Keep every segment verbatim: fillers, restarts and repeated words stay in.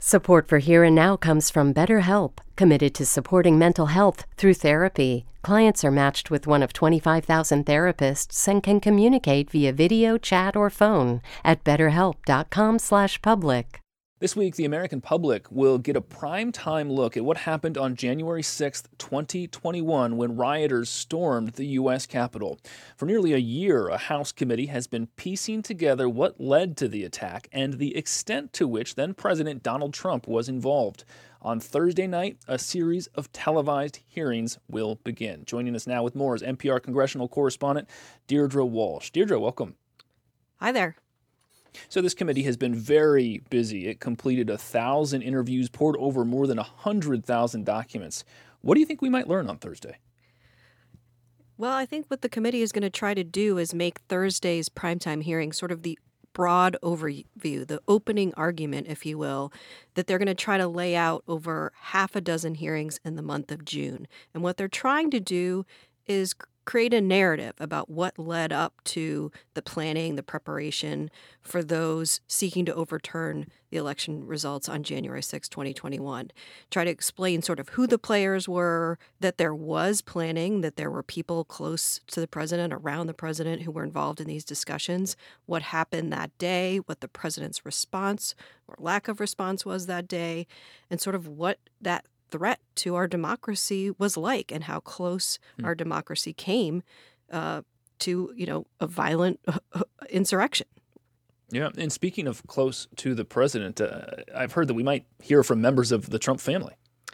Support for Here and Now comes from BetterHelp, committed to supporting mental health through therapy. Clients are matched with one of twenty-five thousand therapists and can communicate via video, chat, or phone at betterhelp.com slash public. This week, the American public will get a prime-time look at what happened on January sixth, twenty twenty-one, when rioters stormed the U S Capitol. For nearly a year, a House committee has been piecing together what led to the attack and the extent to which then-President Donald Trump was involved. On Thursday night, a series of televised hearings will begin. Joining us now with more is N P R congressional correspondent Deirdre Walsh. Deirdre, welcome. Hi there. So this committee has been very busy. It completed a thousand interviews, poured over more than one hundred thousand documents. What do you think we might learn on Thursday? Well, I think what the committee is going to try to do is make Thursday's primetime hearing sort of the broad overview, the opening argument, if you will, that they're going to try to lay out over half a dozen hearings in the month of June. And what they're trying to do is create a narrative about what led up to the planning, the preparation for those seeking to overturn the election results on January sixth, twenty twenty-one. Try to explain sort of who the players were, that there was planning, that there were people close to the president, around the president, who were involved in these discussions, what happened that day, what the president's response or lack of response was that day, and sort of what that threat to our democracy was like and how close mm. our democracy came uh, to, you know, a violent uh, insurrection. Yeah. And speaking of close to the president, uh, I've heard that we might hear from members of the Trump family.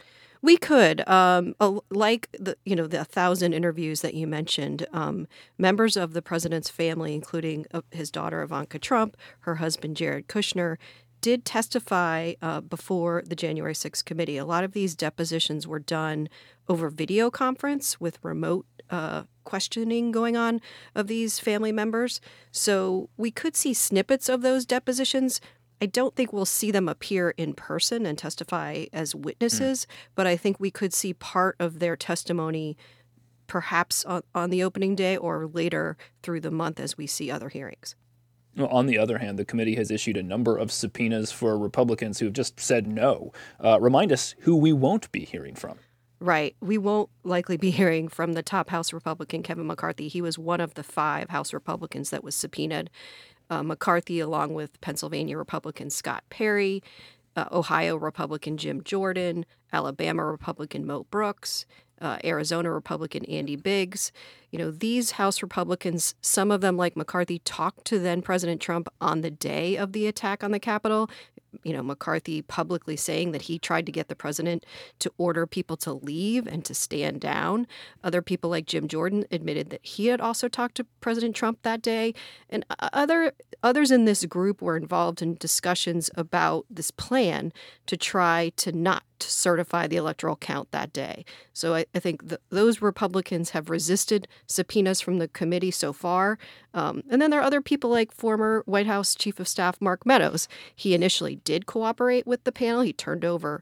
We could, um, like the you know the thousand interviews that you mentioned, um, members of the president's family, including uh, his daughter Ivanka Trump, her husband Jared Kushner, did testify uh, before the January sixth committee. A lot of these depositions were done over video conference with remote uh, questioning going on of these family members. So we could see snippets of those depositions. I don't think we'll see them appear in person and testify as witnesses, mm. but I think we could see part of their testimony perhaps on, on the opening day or later through the month as we see other hearings. Well, on the other hand, the committee has issued a number of subpoenas for Republicans who have just said no. Uh, remind us who we won't be hearing from. Right. We won't likely be hearing from the top House Republican, Kevin McCarthy. He was one of the five House Republicans that was subpoenaed. Uh, McCarthy, along with Pennsylvania Republican Scott Perry, uh, Ohio Republican Jim Jordan, Alabama Republican Mo Brooks, uh, Arizona Republican Andy Biggs. You know, these House Republicans, some of them, like McCarthy, talked to then President Trump on the day of the attack on the Capitol. You know, McCarthy publicly saying that he tried to get the president to order people to leave and to stand down. Other people like Jim Jordan admitted that he had also talked to President Trump that day. And other others in this group were involved in discussions about this plan to try to not certify the electoral count that day. So I, I think the, those Republicans have resisted subpoenas from the committee so far. Um, and then there are other people like former White House Chief of Staff Mark Meadows. He initially did cooperate with the panel. He turned over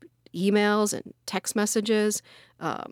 emails and text messages. Uh,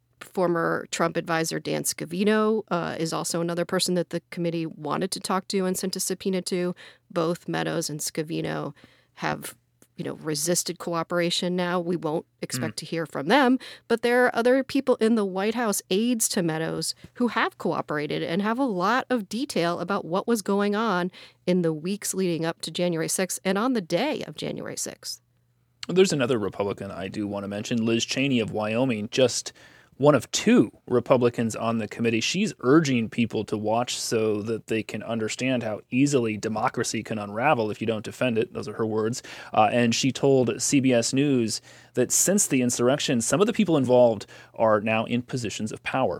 former Trump advisor Dan Scavino uh, is also another person that the committee wanted to talk to and sent a subpoena to. Both Meadows and Scavino have you know, resisted cooperation now. We won't expect mm. to hear from them. But there are other people in the White House, aides to Meadows, who have cooperated and have a lot of detail about what was going on in the weeks leading up to January sixth and on the day of January sixth. There's another Republican I do want to mention, Liz Cheney of Wyoming, just one of two Republicans on the committee. She's urging people to watch so that they can understand how easily democracy can unravel if you don't defend it. Those are her words. Uh, and she told C B S News that since the insurrection, some of the people involved are now in positions of power.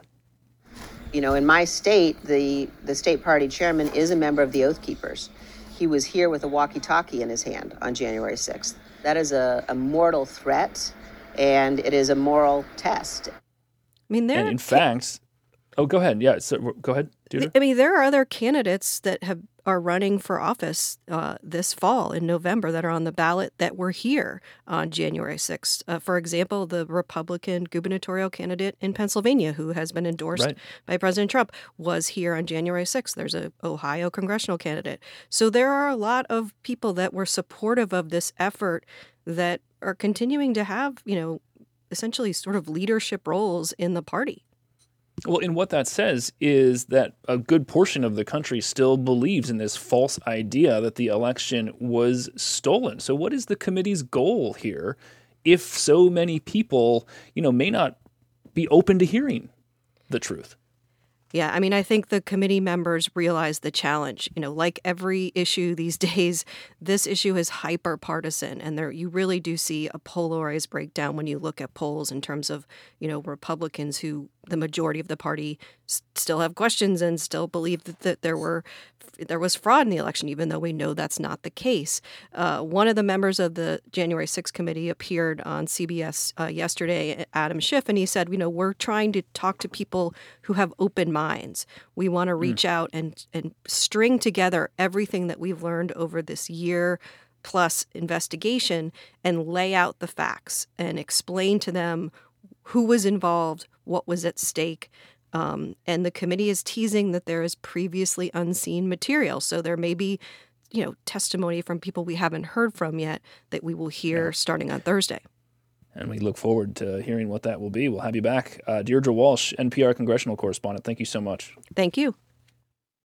You know, in my state, the, the state party chairman is a member of the Oath Keepers. He was here with a walkie-talkie in his hand on January sixth. That is a, a mortal threat, and it is a moral test. I mean, there. And in fact, oh, go ahead. Yeah, so go ahead. Deirdre. I mean, there are other candidates that have are running for office uh, this fall in November that are on the ballot that were here on January sixth. Uh, for example, the Republican gubernatorial candidate in Pennsylvania, who has been endorsed right. by President Trump, was here on January sixth. There's an Ohio congressional candidate. So there are a lot of people that were supportive of this effort that are continuing to have, you know, essentially sort of leadership roles in the party. Well, and what that says is that a good portion of the country still believes in this false idea that the election was stolen. So what is the committee's goal here if so many people, you know, may not be open to hearing the truth? Yeah, I mean, I think the committee members realize the challenge. You know, like every issue these days, this issue is hyper partisan, and there you really do see a polarized breakdown when you look at polls in terms of, you know, Republicans who the majority of the party s- still have questions and still believe that, that there were there was fraud in the election, even though we know that's not the case. Uh, one of the members of the January sixth committee appeared on C B S uh, yesterday, Adam Schiff, and he said, you know, we're trying to talk to people who have open minds. We want to reach mm. out and and string together everything that we've learned over this year plus investigation and lay out the facts and explain to them who was involved, what was at stake. Um, and the committee is teasing that there is previously unseen material. So there may be, you know, testimony from people we haven't heard from yet that we will hear yeah. starting on Thursday. And we look forward to hearing what that will be. We'll have you back. Uh, Deirdre Walsh, N P R congressional correspondent, thank you so much. Thank you.